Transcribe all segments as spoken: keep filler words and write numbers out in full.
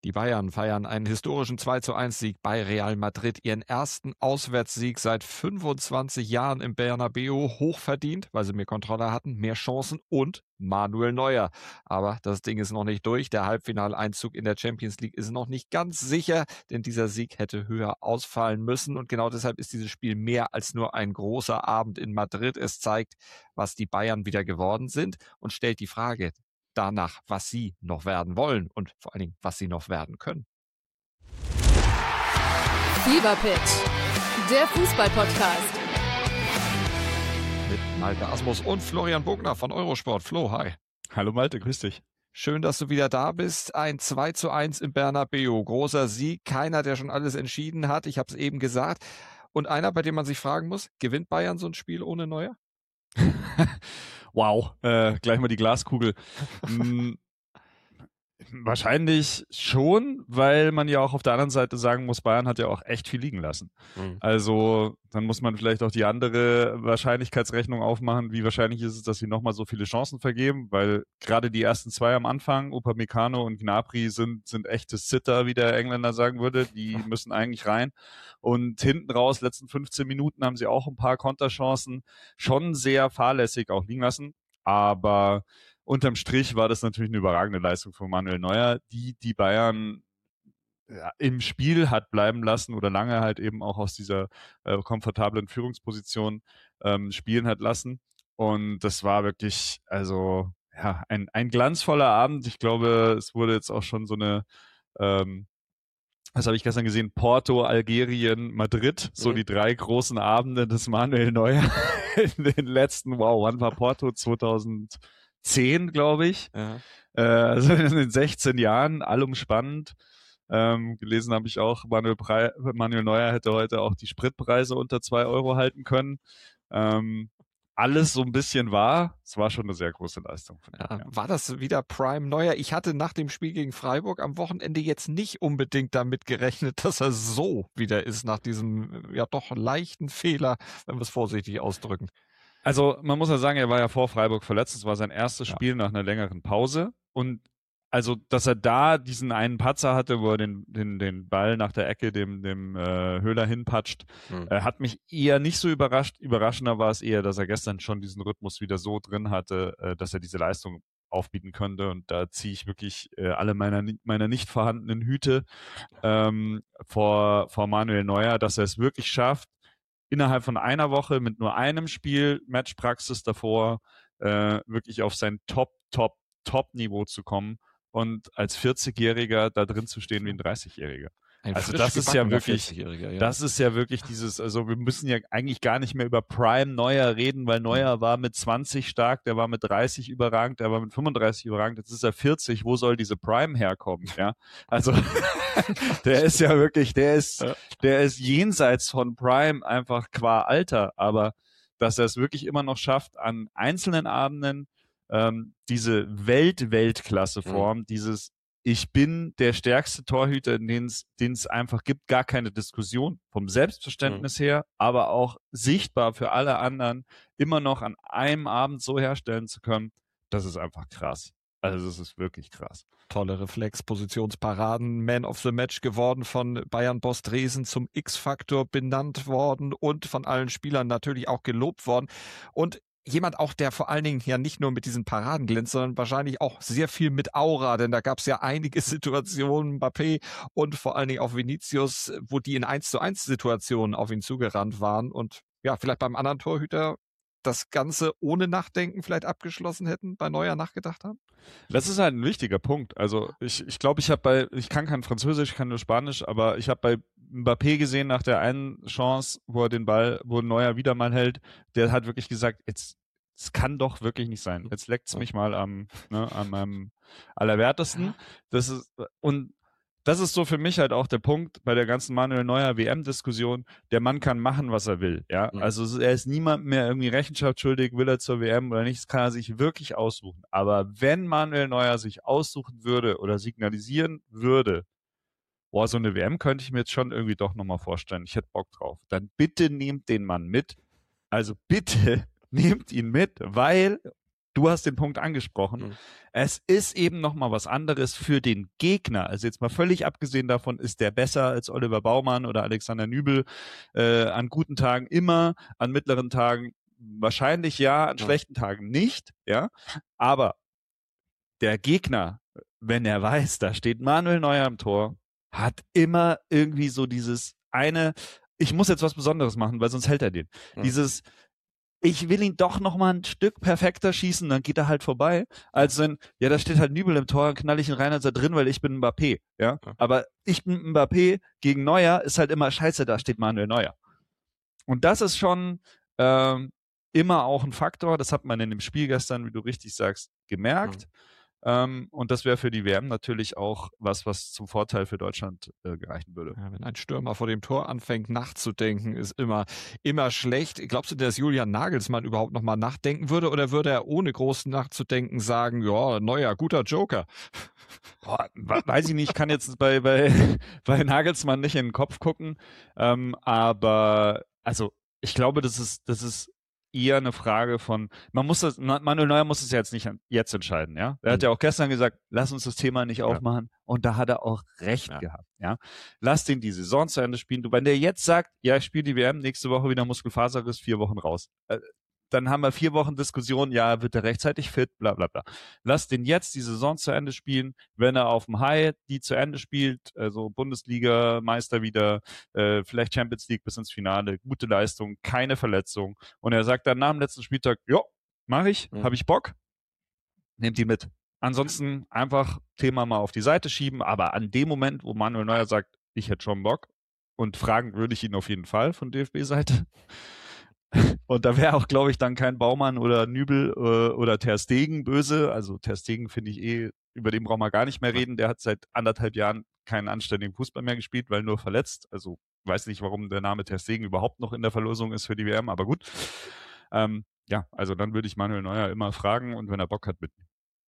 Die Bayern feiern einen historischen zwei zu eins Sieg bei Real Madrid. Ihren ersten Auswärtssieg seit fünfundzwanzig Jahren im Bernabeu. Hochverdient, weil sie mehr Kontrolle hatten, mehr Chancen und Manuel Neuer. Aber das Ding ist noch nicht durch. Der Halbfinaleinzug in der Champions League ist noch nicht ganz sicher, denn dieser Sieg hätte höher ausfallen müssen. Und genau deshalb ist dieses Spiel mehr als nur ein großer Abend in Madrid. Es zeigt, was die Bayern wieder geworden sind und stellt die Frage danach, was sie noch werden wollen und vor allen Dingen, was sie noch werden können. Fever Pitch, der Fußball-Podcast. Mit Malte Asmus und Florian Bogner von Eurosport. Flo, hi. Hallo Malte, grüß dich. Schön, dass du wieder da bist. Ein zwei zu eins im Bernabeu. Großer Sieg. Keiner, der schon alles entschieden hat. Ich habe es eben gesagt. Und einer, bei dem man sich fragen muss, gewinnt Bayern so ein Spiel ohne Neuer? Wow, äh, gleich mal die Glaskugel. hm, wahrscheinlich schon, weil man ja auch auf der anderen Seite sagen muss, Bayern hat ja auch echt viel liegen lassen. Mhm. Also dann muss man vielleicht auch die andere Wahrscheinlichkeitsrechnung aufmachen. Wie wahrscheinlich ist es, dass sie nochmal so viele Chancen vergeben? Weil gerade die ersten zwei am Anfang, Upamecano und Gnabry, sind, sind echte Sitter, wie der Engländer sagen würde. Die müssen eigentlich rein. Und hinten raus, letzten fünfzehn Minuten, haben sie auch ein paar Konterchancen schon sehr fahrlässig auch liegen lassen. Aber unterm Strich war das natürlich eine überragende Leistung von Manuel Neuer, die die Bayern ja, im Spiel hat bleiben lassen oder lange halt eben auch aus dieser äh, komfortablen Führungsposition ähm, spielen hat lassen. Und das war wirklich, also ja, ein, ein glanzvoller Abend. Ich glaube, es wurde jetzt auch schon so eine ähm, das habe ich gestern gesehen, Porto, Algerien, Madrid, so mhm. die drei großen Abende des Manuel Neuer in den letzten, wow, wann war Porto? zweitausendzehn, glaube ich. Ja. Äh, also in den sechzehn Jahren, allumspannend. Ähm, gelesen habe ich auch, Manuel, Pre- Manuel Neuer hätte heute auch die Spritpreise unter zwei Euro halten können. Ähm, alles so ein bisschen war. Es war schon eine sehr große Leistung. Von ja, ihm, ja. War das wieder Prime Neuer? Ich hatte nach dem Spiel gegen Freiburg am Wochenende jetzt nicht unbedingt damit gerechnet, dass er so wieder ist nach diesem ja doch leichten Fehler, wenn wir es vorsichtig ausdrücken. Also man muss ja sagen, er war ja vor Freiburg verletzt. Es war sein erstes ja. Spiel nach einer längeren Pause. Und also, dass er da diesen einen Patzer hatte, wo er den, den, den Ball nach der Ecke dem, dem äh, Höhler hinpatscht, mhm. äh, hat mich eher nicht so überrascht. Überraschender war es eher, dass er gestern schon diesen Rhythmus wieder so drin hatte, äh, dass er diese Leistung aufbieten könnte. Und da ziehe ich wirklich äh, alle meiner, meiner nicht vorhandenen Hüte ähm, vor, vor Manuel Neuer, dass er es wirklich schafft, innerhalb von einer Woche mit nur einem Spiel, Matchpraxis davor, äh, wirklich auf sein Top, Top, Top-Niveau zu kommen. Und als vierzigjähriger da drin zu stehen wie ein dreißigjähriger. Ein also das ist ja wirklich, ja. das ist ja wirklich dieses, also wir müssen ja eigentlich gar nicht mehr über Prime Neuer reden, weil Neuer war mit zwanzig stark, der war mit dreißig überragend, der war mit fünfunddreißig überragend, jetzt ist er vierzig, wo soll diese Prime herkommen, ja? Also der ist ja wirklich, der ist, der ist jenseits von Prime einfach qua Alter, aber dass er es wirklich immer noch schafft, an einzelnen Abenden Ähm, diese Welt-Weltklasse-Form, mhm. dieses ich bin der stärkste Torhüter, den es einfach gibt, gar keine Diskussion vom Selbstverständnis mhm. her, aber auch sichtbar für alle anderen, immer noch an einem Abend so herstellen zu können, das ist einfach krass. Also das ist wirklich krass. Tolle Reflex-Positionsparaden, Man of the Match geworden, von Bayern-Boss Dresen zum X-Faktor benannt worden und von allen Spielern natürlich auch gelobt worden. Und jemand auch, der vor allen Dingen ja nicht nur mit diesen Paraden glänzt, sondern wahrscheinlich auch sehr viel mit Aura, denn da gab es ja einige Situationen, Mbappé und vor allen Dingen auch Vinicius, wo die in eins zu eins Situationen auf ihn zugerannt waren und ja, vielleicht beim anderen Torhüter das Ganze ohne Nachdenken vielleicht abgeschlossen hätten, bei Neuer nachgedacht haben? Das ist halt ein wichtiger Punkt. Also ich ich, glaube, ich habe bei, ich kann kein Französisch, ich kann nur Spanisch, aber ich habe bei Mbappé gesehen nach der einen Chance, wo er den Ball, wo Neuer wieder mal hält, der hat wirklich gesagt, jetzt, es kann doch wirklich nicht sein. Jetzt leckt's mich mal am, ne, an meinem Allerwertesten. Das ist, und das ist so für mich halt auch der Punkt bei der ganzen Manuel Neuer W M-Diskussion. Der Mann kann machen, was er will. Ja, mhm. Also er ist niemand mehr irgendwie Rechenschaft schuldig, will er zur W M oder nicht. Das kann er sich wirklich aussuchen. Aber wenn Manuel Neuer sich aussuchen würde oder signalisieren würde, boah, so eine W M könnte ich mir jetzt schon irgendwie doch nochmal vorstellen. Ich hätte Bock drauf. Dann bitte nehmt den Mann mit. Also bitte nehmt ihn mit, weil du hast den Punkt angesprochen. Mhm. Es ist eben nochmal was anderes für den Gegner. Also jetzt mal völlig abgesehen davon, ist der besser als Oliver Baumann oder Alexander Nübel äh, an guten Tagen immer, an mittleren Tagen wahrscheinlich ja, an ja. schlechten Tagen nicht, ja. Aber der Gegner, wenn er weiß, da steht Manuel Neuer am Tor, hat immer irgendwie so dieses eine, ich muss jetzt was Besonderes machen, weil sonst hält er den. Mhm. Dieses, ich will ihn doch noch mal ein Stück perfekter schießen, dann geht er halt vorbei. Als wenn, ja, da steht halt Nübel im Tor, dann knall ich ihn rein, als er drin, weil ich bin Mbappé, ja. ja. Aber ich bin Mbappé gegen Neuer, ist halt immer scheiße, da steht Manuel Neuer. Und das ist schon ähm, immer auch ein Faktor, das hat man in dem Spiel gestern, wie du richtig sagst, gemerkt. Mhm. Ähm, und das wäre für die W M natürlich auch was, was zum Vorteil für Deutschland äh, gereichen würde. Ja, wenn ein Stürmer vor dem Tor anfängt nachzudenken, ist immer, immer schlecht. Glaubst du, dass Julian Nagelsmann überhaupt nochmal nachdenken würde oder würde er ohne groß nachzudenken sagen, ja, Neuer, guter Joker? Boah, weiß ich nicht, ich kann jetzt bei, bei, bei Nagelsmann nicht in den Kopf gucken, ähm, aber also ich glaube, das ist, das ist eher eine Frage von, man muss das, Manuel Neuer muss es ja jetzt nicht jetzt entscheiden, ja. Er hat ja auch gestern gesagt, lass uns das Thema nicht aufmachen. Ja. Und da hat er auch recht ja. gehabt, ja. Lass den die Saison zu Ende spielen. Du, wenn der jetzt sagt, ja, ich spiele die W M, nächste Woche wieder Muskelfaserriss, vier Wochen raus. Äh, dann haben wir vier Wochen Diskussion, ja, wird er rechtzeitig fit, bla bla bla. Lass den jetzt die Saison zu Ende spielen, wenn er auf dem High die zu Ende spielt, also Bundesliga, Meister wieder, äh, vielleicht Champions League bis ins Finale, gute Leistung, keine Verletzung. Und er sagt dann nach dem letzten Spieltag, ja, mach ich, mhm. habe ich Bock, nehmt die mit. Ansonsten einfach Thema mal auf die Seite schieben, aber an dem Moment, wo Manuel Neuer sagt, ich hätte schon Bock, und fragen würde ich ihn auf jeden Fall von D F B-Seite. Und da wäre auch, glaube ich, dann kein Baumann oder Nübel äh, oder Ter Stegen böse. Also Ter Stegen finde ich eh, über den brauchen wir gar nicht mehr reden. Der hat seit anderthalb Jahren keinen anständigen Fußball mehr gespielt, weil nur verletzt. Also weiß nicht, warum der Name Ter Stegen überhaupt noch in der Verlosung ist für die W M, aber gut. Ähm, ja, also dann würde ich Manuel Neuer immer fragen und wenn er Bock hat, mitnehmen.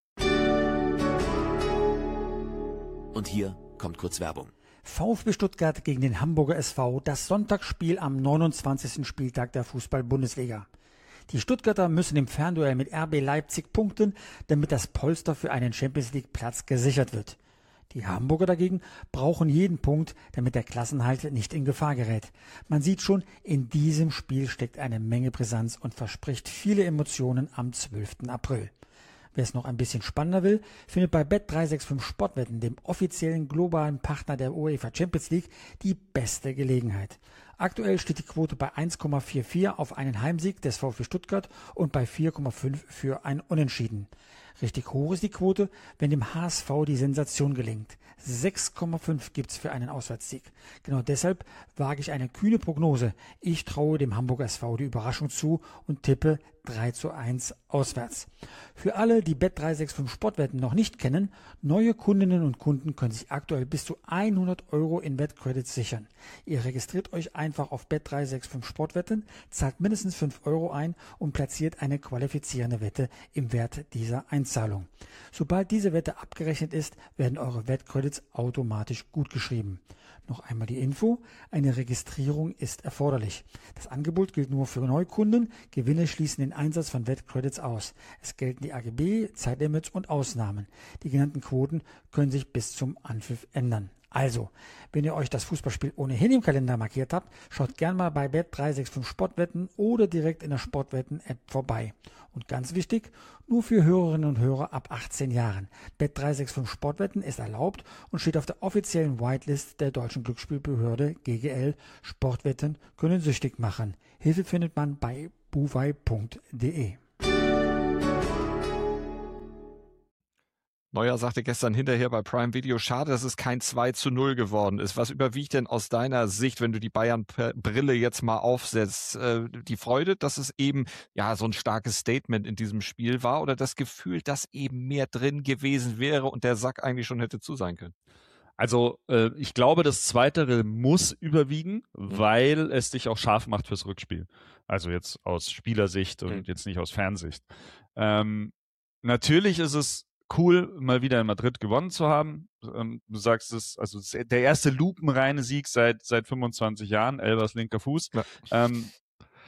Und hier kommt kurz Werbung. VfB Stuttgart gegen den Hamburger S V, das Sonntagsspiel am neunundzwanzigsten Spieltag der Fußball-Bundesliga. Die Stuttgarter müssen im Fernduell mit R B Leipzig punkten, damit das Polster für einen Champions-League-Platz gesichert wird. Die Hamburger dagegen brauchen jeden Punkt, damit der Klassenhalt nicht in Gefahr gerät. Man sieht schon, in diesem Spiel steckt eine Menge Brisanz und verspricht viele Emotionen am zwölften April. Wer es noch ein bisschen spannender will, findet bei Bet drei sechs fünf Sportwetten, dem offiziellen globalen Partner der UEFA Champions League, die beste Gelegenheit. Aktuell steht die Quote bei eins Komma vierundvierzig auf einen Heimsieg des VfB Stuttgart und bei vier Komma fünf für ein Unentschieden. Richtig hoch ist die Quote, wenn dem H S V die Sensation gelingt. sechs Komma fünf gibt's für einen Auswärtssieg. Genau deshalb wage ich eine kühne Prognose. Ich traue dem Hamburger S V die Überraschung zu und tippe drei zu eins auswärts. Für alle, die Bet drei sechs fünf Sportwetten noch nicht kennen, neue Kundinnen und Kunden können sich aktuell bis zu hundert Euro in Wettcredits sichern. Ihr registriert euch einfach auf Bet drei sechs fünf Sportwetten, zahlt mindestens fünf Euro ein und platziert eine qualifizierende Wette im Wert dieser Einzahlung. Sobald diese Wette abgerechnet ist, werden eure Wettcredits automatisch gutgeschrieben. Noch einmal die Info, eine Registrierung ist erforderlich. Das Angebot gilt nur für Neukunden, Gewinne schließen den Einsatz von Wettcredits aus. Es gelten die A G B, Zeitlimits und Ausnahmen. Die genannten Quoten können sich bis zum Anpfiff ändern. Also, wenn ihr euch das Fußballspiel ohnehin im Kalender markiert habt, schaut gern mal bei Bet drei sechs fünf Sportwetten oder direkt in der Sportwetten-App vorbei. Und ganz wichtig, nur für Hörerinnen und Hörer ab achtzehn Jahren. Bet drei sechs fünf Sportwetten ist erlaubt und steht auf der offiziellen Whitelist der deutschen Glücksspielbehörde G G L. Sportwetten können süchtig machen. Hilfe findet man bei buwei punkt de. Neuer sagte gestern hinterher bei Prime Video, schade, dass es kein zwei zu null geworden ist. Was überwiegt denn aus deiner Sicht, wenn du die Bayern-Brille jetzt mal aufsetzt, äh, die Freude, dass es eben ja so ein starkes Statement in diesem Spiel war oder das Gefühl, dass eben mehr drin gewesen wäre und der Sack eigentlich schon hätte zu sein können? Also äh, ich glaube, das Zweitere muss überwiegen, mhm. weil es dich auch scharf macht fürs Rückspiel. Also jetzt aus Spielersicht und mhm. jetzt nicht aus Fansicht. Ähm, natürlich ist es cool, mal wieder in Madrid gewonnen zu haben. Ähm, du sagst es, also der erste lupenreine Sieg seit seit fünfundzwanzig Jahren, Elvers linker Fuß. Ja. Ähm,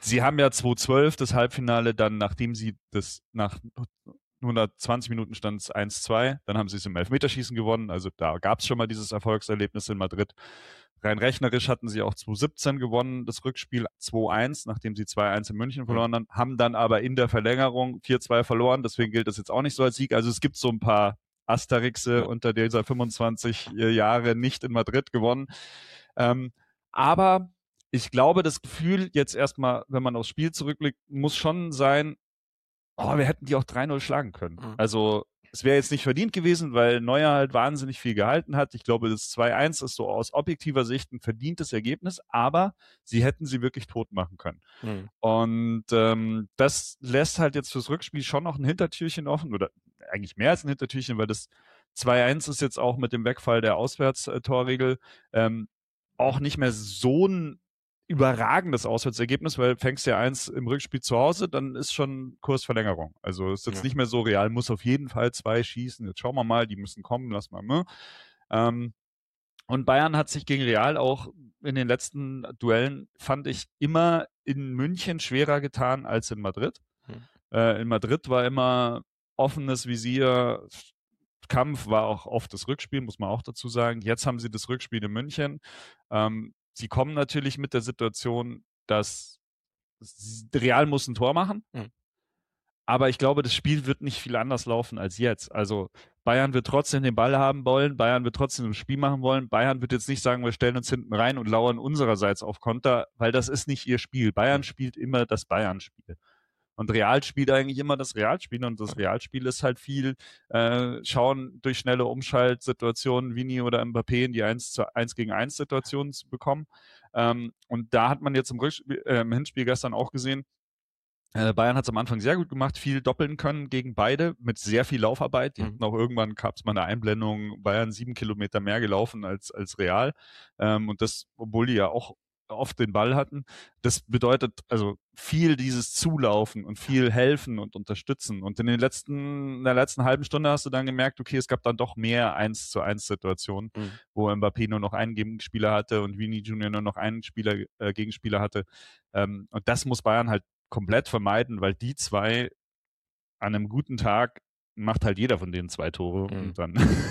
sie haben ja zweitausendzwölf das Halbfinale dann, nachdem sie das nach hundertzwanzig Minuten stand es eins zwei, dann haben sie es im Elfmeterschießen gewonnen, also da gab es schon mal dieses Erfolgserlebnis in Madrid. Rein rechnerisch hatten sie auch zweitausendsiebzehn gewonnen, das Rückspiel zwei eins, nachdem sie zwei eins in München verloren haben, haben dann aber in der Verlängerung vier zwei verloren, deswegen gilt das jetzt auch nicht so als Sieg. Also es gibt so ein paar Asterixe unter dieser fünfundzwanzig Jahre nicht in Madrid gewonnen. Ähm, aber ich glaube, das Gefühl jetzt erstmal, wenn man aufs Spiel zurückblickt, muss schon sein, oh, wir hätten die auch drei null schlagen können. Mhm. Also es wäre jetzt nicht verdient gewesen, weil Neuer halt wahnsinnig viel gehalten hat. Ich glaube, das zwei eins ist so aus objektiver Sicht ein verdientes Ergebnis, aber sie hätten sie wirklich tot machen können. Mhm. Und ähm, das lässt halt jetzt fürs Rückspiel schon noch ein Hintertürchen offen, oder eigentlich mehr als ein Hintertürchen, weil das zwei eins ist jetzt auch mit dem Wegfall der Auswärtstorregel ähm, auch nicht mehr so ein überragendes Auswärtsergebnis, weil fängst ja eins im Rückspiel zu Hause, dann ist schon Kursverlängerung. Also ist jetzt ja. nicht mehr so, Real muss auf jeden Fall zwei schießen. Jetzt schauen wir mal, die müssen kommen, lass mal. Ne? Ähm, und Bayern hat sich gegen Real auch in den letzten Duellen, fand ich, immer in München schwerer getan als in Madrid. Hm. Äh, in Madrid war immer offenes Visier, Kampf, war auch oft das Rückspiel, muss man auch dazu sagen. Jetzt haben sie das Rückspiel in München. Ähm, Sie kommen natürlich mit der Situation, dass Real muss ein Tor machen, mhm. aber ich glaube, das Spiel wird nicht viel anders laufen als jetzt. Also Bayern wird trotzdem den Ball haben wollen, Bayern wird trotzdem ein Spiel machen wollen, Bayern wird jetzt nicht sagen, wir stellen uns hinten rein und lauern unsererseits auf Konter, weil das ist nicht ihr Spiel. Bayern spielt immer das Bayern-Spiel. Und Real spielt eigentlich immer das Realspiel und das Realspiel ist halt viel äh, schauen durch schnelle Umschaltsituationen, Vini oder Mbappé in die eins gegen eins Situationen zu bekommen. Ähm, und da hat man jetzt im, Rückspiel, äh, im Hinspiel gestern auch gesehen, äh, Bayern hat es am Anfang sehr gut gemacht, viel doppeln können gegen beide mit sehr viel Laufarbeit. Die mhm. hatten auch irgendwann, gab es mal eine Einblendung, Bayern sieben Kilometer mehr gelaufen als, als Real. Ähm, und das, obwohl die ja auch oft den Ball hatten. Das bedeutet also viel dieses Zulaufen und viel helfen und unterstützen. Und in den letzten, in der letzten halben Stunde hast du dann gemerkt, okay, es gab dann doch mehr eins zu eins Situationen, mhm. wo Mbappé nur noch einen Gegenspieler hatte und Vini Junior nur noch einen Spieler, äh, Gegenspieler hatte. Ähm, und das muss Bayern halt komplett vermeiden, weil die zwei an einem guten Tag macht halt jeder von denen zwei Tore mhm. und dann,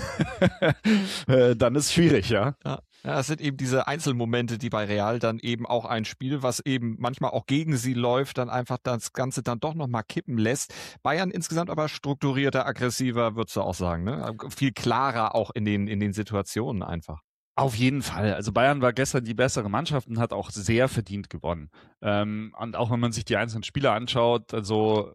äh, dann ist es schwierig, ja. ja. Ja, es sind eben diese Einzelmomente, die bei Real dann eben auch ein Spiel, was eben manchmal auch gegen sie läuft, dann einfach das Ganze dann doch nochmal kippen lässt. Bayern insgesamt aber strukturierter, aggressiver, würdest du auch sagen, ne? Viel klarer auch in den, in den Situationen einfach. Auf jeden Fall. Also Bayern war gestern die bessere Mannschaft und hat auch sehr verdient gewonnen. Ähm, und auch wenn man sich die einzelnen Spieler anschaut, also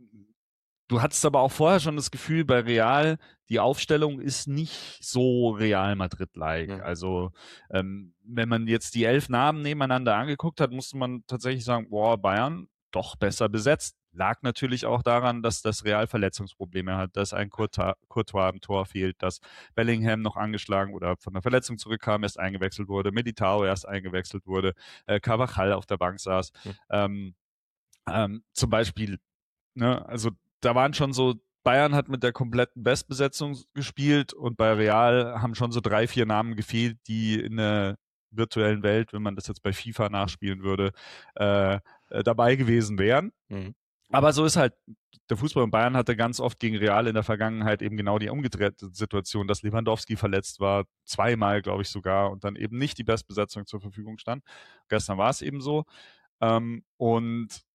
du hattest aber auch vorher schon das Gefühl, bei Real, die Aufstellung ist nicht so Real Madrid-like. Ja. Also ähm, wenn man jetzt die elf Namen nebeneinander angeguckt hat, musste man tatsächlich sagen, boah, Bayern doch besser besetzt. Lag natürlich auch daran, dass das Real Verletzungsprobleme hat, dass ein Courtois, Courtois im Tor fehlt, dass Bellingham noch angeschlagen oder von der Verletzung zurückkam, erst eingewechselt wurde, Militao erst eingewechselt wurde, äh, Carvajal auf der Bank saß. Ja. Ähm, ähm, zum Beispiel, ne, also da waren schon so, Bayern hat mit der kompletten Bestbesetzung gespielt und bei Real haben schon so drei, vier Namen gefehlt, die in der virtuellen Welt, wenn man das jetzt bei FIFA nachspielen würde, äh, äh, dabei gewesen wären. Mhm. Aber so ist halt der Fußball, und Bayern hatte ganz oft gegen Real in der Vergangenheit eben genau die umgedrehte Situation, dass Lewandowski verletzt war, zweimal glaube ich sogar, und dann eben nicht die Bestbesetzung zur Verfügung stand. Gestern war es eben so. Ähm, und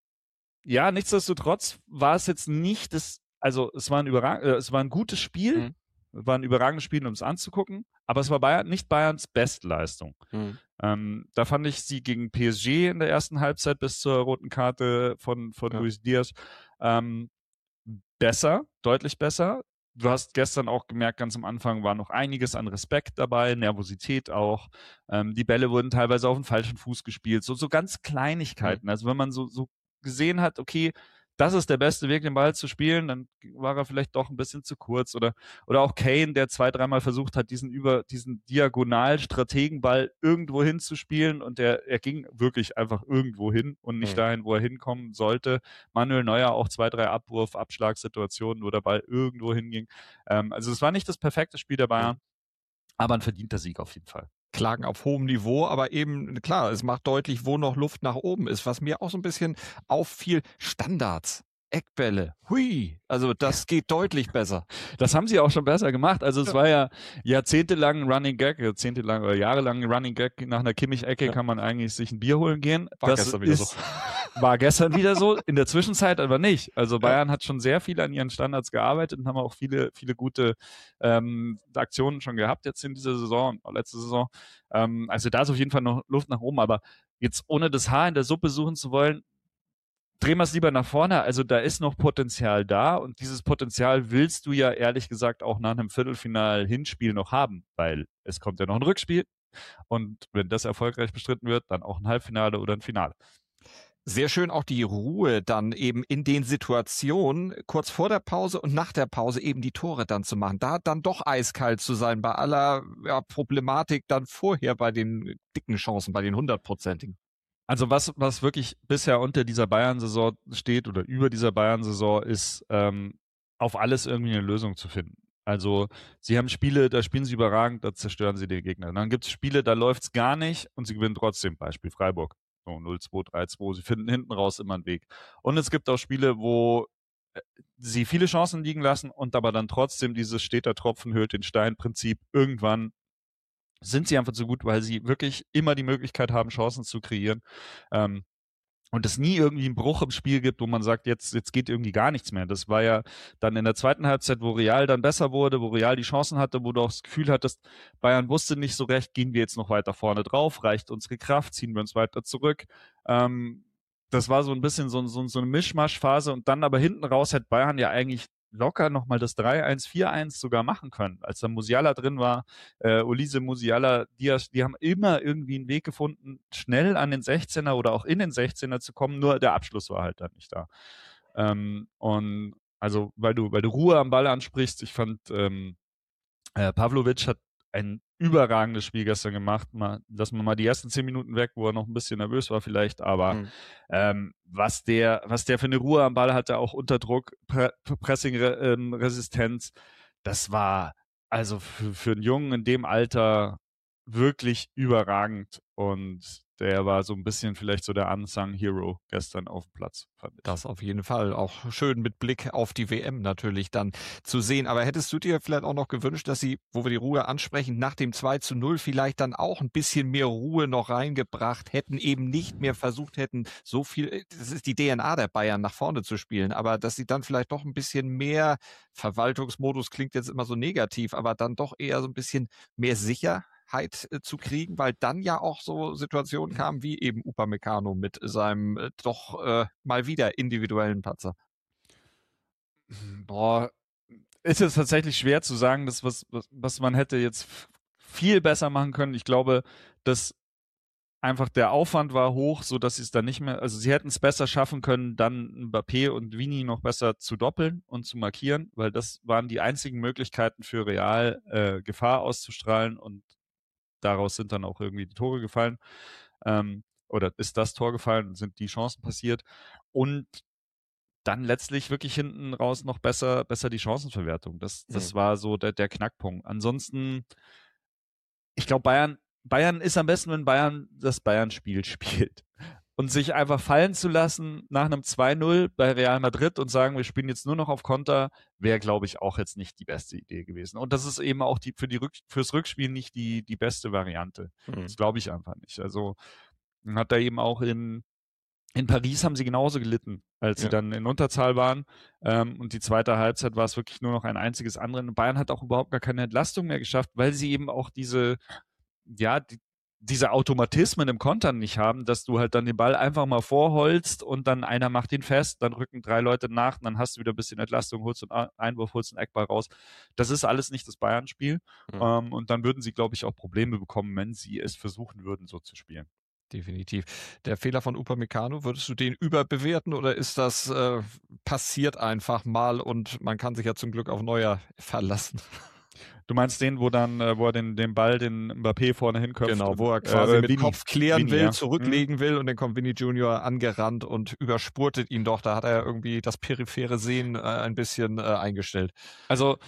ja, nichtsdestotrotz war es jetzt nicht das, also es war ein überrag- äh, es war ein gutes Spiel, mhm. war ein überragendes Spiel, um es anzugucken, aber es war Bayern, nicht Bayerns Bestleistung. Mhm. Ähm, da fand ich sie gegen P S G in der ersten Halbzeit bis zur roten Karte von, von ja. Luis Diaz ähm, besser, deutlich besser. Du hast gestern auch gemerkt, ganz am Anfang war noch einiges an Respekt dabei, Nervosität auch. Ähm, die Bälle wurden teilweise auf den falschen Fuß gespielt, so, so ganz Kleinigkeiten. Mhm. Also wenn man so, so gesehen hat, okay, das ist der beste Weg, den Ball zu spielen, dann war er vielleicht doch ein bisschen zu kurz. Oder, oder auch Kane, der zwei, dreimal versucht hat, diesen über diesen Diagonal-Strategenball irgendwo hinzuspielen, und der, er ging wirklich einfach irgendwo hin und nicht mhm. dahin, wo er hinkommen sollte. Manuel Neuer auch zwei, drei Abwurf-, Abschlagssituationen, wo der Ball irgendwo hinging. Ähm, also es war nicht das perfekte Spiel der Bayern, mhm. aber ein verdienter Sieg auf jeden Fall. Klagen auf hohem Niveau, aber eben, klar, es macht deutlich, wo noch Luft nach oben ist. Was mir auch so ein bisschen auffiel, Standards. Eckbälle, hui, also das geht deutlich besser. Das haben sie auch schon besser gemacht. Also es ja. war ja jahrzehntelang Running Gag, jahrzehntelang oder jahrelang Running Gag, nach einer Kimmich-Ecke ja. kann man eigentlich sich ein Bier holen gehen. War das gestern wieder ist, so. War gestern wieder so, in der Zwischenzeit aber nicht. Also Bayern ja. hat schon sehr viel an ihren Standards gearbeitet und haben auch viele, viele gute ähm, Aktionen schon gehabt jetzt in dieser Saison und letzte Saison. Ähm, also da ist auf jeden Fall noch Luft nach oben, aber jetzt ohne das Haar in der Suppe suchen zu wollen, drehen wir es lieber nach vorne. Also da ist noch Potenzial da und dieses Potenzial willst du ja ehrlich gesagt auch nach einem Viertelfinal-Hinspiel noch haben, weil es kommt ja noch ein Rückspiel und wenn das erfolgreich bestritten wird, dann auch ein Halbfinale oder ein Finale. Sehr schön auch die Ruhe dann eben in den Situationen, kurz vor der Pause und nach der Pause eben die Tore dann zu machen. Da dann doch eiskalt zu sein bei aller ja, Problematik dann vorher bei den dicken Chancen, bei den hundertprozentigen. Also was, was wirklich bisher unter dieser Bayern-Saison steht oder über dieser Bayern-Saison ist, ähm, auf alles irgendwie eine Lösung zu finden. Also sie haben Spiele, da spielen sie überragend, da zerstören sie den Gegner. Dann gibt es Spiele, da läuft es gar nicht und sie gewinnen trotzdem. Beispiel Freiburg. So null zwei, drei zwei. Sie finden hinten raus immer einen Weg. Und es gibt auch Spiele, wo sie viele Chancen liegen lassen und aber dann trotzdem dieses steter Tropfen höhlt den Stein-Prinzip irgendwann sind sie einfach so gut, weil sie wirklich immer die Möglichkeit haben, Chancen zu kreieren. Ähm, und es nie irgendwie einen Bruch im Spiel gibt, wo man sagt, jetzt, jetzt geht irgendwie gar nichts mehr. Das war ja dann in der zweiten Halbzeit, wo Real dann besser wurde, wo Real die Chancen hatte, wo du auch das Gefühl hattest, Bayern wusste nicht so recht, gehen wir jetzt noch weiter vorne drauf, reicht unsere Kraft, ziehen wir uns weiter zurück. Ähm, das war so ein bisschen so, so, so eine Mischmaschphase und dann aber hinten raus hat Bayern ja eigentlich locker nochmal das drei eins, vier eins sogar machen können. Als da Musiala drin war, äh, Olise, Musiala, Diaz, die haben immer irgendwie einen Weg gefunden, schnell an den sechzehner oder auch in den sechzehner zu kommen, nur der Abschluss war halt dann nicht da. Ähm, und also, weil du, weil du Ruhe am Ball ansprichst, ich fand, ähm, äh, Pavlovic hat ein überragendes Spiel gestern gemacht. Mal, lassen wir mal die ersten zehn Minuten weg, wo er noch ein bisschen nervös war vielleicht, aber mhm. ähm, was der, was der für eine Ruhe am Ball hatte, auch unter Druck, Pre- Pressing-Resistenz, das war also für, für einen Jungen in dem Alter wirklich überragend und der war so ein bisschen vielleicht so der Unsung Hero gestern auf dem Platz, fand ich. Das auf jeden Fall. Auch schön mit Blick auf die W M natürlich dann zu sehen. Aber hättest du dir vielleicht auch noch gewünscht, dass sie, wo wir die Ruhe ansprechen, nach dem zwei zu null vielleicht dann auch ein bisschen mehr Ruhe noch reingebracht hätten, eben nicht mehr versucht hätten, so viel, das ist die D N A der Bayern, nach vorne zu spielen, aber dass sie dann vielleicht doch ein bisschen mehr Verwaltungsmodus, klingt jetzt immer so negativ, aber dann doch eher so ein bisschen mehr sicher äh, zu kriegen, weil dann ja auch so Situationen kamen wie eben Upamecano mit seinem äh, doch äh, mal wieder individuellen Patzer. Boah, ist es tatsächlich schwer zu sagen, dass was, was, was man hätte jetzt viel besser machen können. Ich glaube, dass einfach der Aufwand war hoch, so dass sie es dann nicht mehr, also sie hätten es besser schaffen können, dann Mbappé und Vini noch besser zu doppeln und zu markieren, weil das waren die einzigen Möglichkeiten für Real äh, Gefahr auszustrahlen und daraus sind dann auch irgendwie die Tore gefallen. Ähm, oder ist das Tor gefallen, sind die Chancen passiert. Und dann letztlich wirklich hinten raus noch besser, besser die Chancenverwertung. Das, das mhm. war so der, der Knackpunkt. Ansonsten, ich glaube, Bayern, Bayern ist am besten, wenn Bayern das Bayern-Spiel spielt. Und sich einfach fallen zu lassen nach einem zwei null bei Real Madrid und sagen, wir spielen jetzt nur noch auf Konter, wäre, glaube ich, auch jetzt nicht die beste Idee gewesen. Und das ist eben auch die, für die Rück, fürs Rückspiel nicht die, die beste Variante. Mhm. Das glaube ich einfach nicht. Also man hat da eben auch in, in Paris haben sie genauso gelitten, als ja. sie dann in Unterzahl waren. Ähm, und die zweite Halbzeit war es wirklich nur noch ein einziges Anrennen. Und Bayern hat auch überhaupt gar keine Entlastung mehr geschafft, weil sie eben auch diese, ja, die, diese Automatismen im Kontern nicht haben, dass du halt dann den Ball einfach mal vorholst und dann einer macht ihn fest, dann rücken drei Leute nach, dann hast du wieder ein bisschen Entlastung, holst einen Einwurf, holst einen Eckball raus. Das ist alles nicht das Bayern-Spiel. Mhm. Ähm, und dann würden sie, glaube ich, auch Probleme bekommen, wenn sie es versuchen würden, so zu spielen. Definitiv. Der Fehler von Upamecano, würdest du den überbewerten oder ist das äh, passiert einfach mal und man kann sich ja zum Glück auf Neuer verlassen? Du meinst den, wo dann, wo er den, den Ball, den Mbappé vorne hinköpft? Genau, wo er quasi äh, mit Vini. Kopf klären Vini, will, ja. zurücklegen mhm. will und dann kommt Vini Junior angerannt und überspurtet ihn doch. Da hat er irgendwie das periphere Sehen äh, ein bisschen äh, eingestellt. Also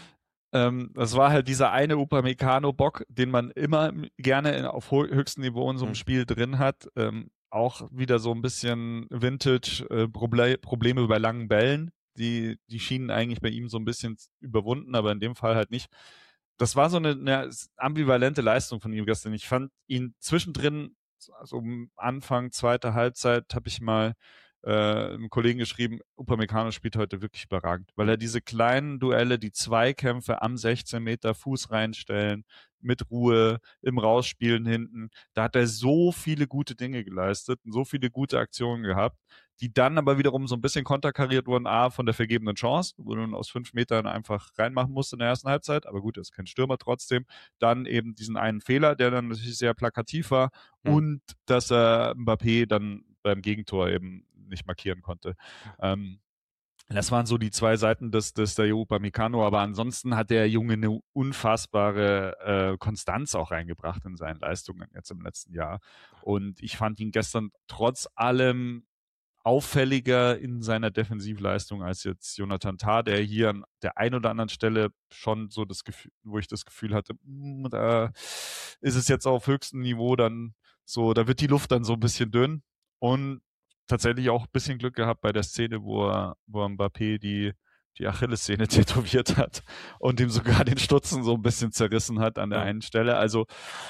Ähm, das war halt dieser eine Upamecano-Bock, den man immer gerne in, auf höchstem Niveau in so einem mhm. Spiel drin hat. Ähm, auch wieder so ein bisschen Vintage, äh, Proble- Probleme bei langen Bällen. Die, die schienen eigentlich bei ihm so ein bisschen überwunden, aber in dem Fall halt nicht. Das war so eine, eine ambivalente Leistung von ihm gestern. Ich fand ihn zwischendrin, also Anfang, zweite Halbzeit, habe ich mal äh, einem Kollegen geschrieben, Upamecano spielt heute wirklich überragend, weil er diese kleinen Duelle, die Zweikämpfe am sechzehn Meter Fuß reinstellen, mit Ruhe, im Rausspielen hinten, da hat er so viele gute Dinge geleistet und so viele gute Aktionen gehabt, die dann aber wiederum so ein bisschen konterkariert wurden, A, von der vergebenen Chance, wo du aus fünf Metern einfach reinmachen musst in der ersten Halbzeit, aber gut, er ist kein Stürmer trotzdem, dann eben diesen einen Fehler, der dann natürlich sehr plakativ war mhm. und dass er Mbappé dann beim Gegentor eben nicht markieren konnte. Ähm, das waren so die zwei Seiten des, des der Upamecano, aber ansonsten hat der Junge eine unfassbare äh, Konstanz auch reingebracht in seinen Leistungen jetzt im letzten Jahr. Und ich fand ihn gestern trotz allem auffälliger in seiner Defensivleistung als jetzt Jonathan Tah, der hier an der einen oder anderen Stelle schon so das Gefühl, wo ich das Gefühl hatte, mh, da ist es jetzt auf höchstem Niveau dann so, da wird die Luft dann so ein bisschen dünn und tatsächlich auch ein bisschen Glück gehabt bei der Szene, wo er, wo Mbappé die, die Achillessehne tätowiert hat und ihm sogar den Stutzen so ein bisschen zerrissen hat an der einen Stelle. Also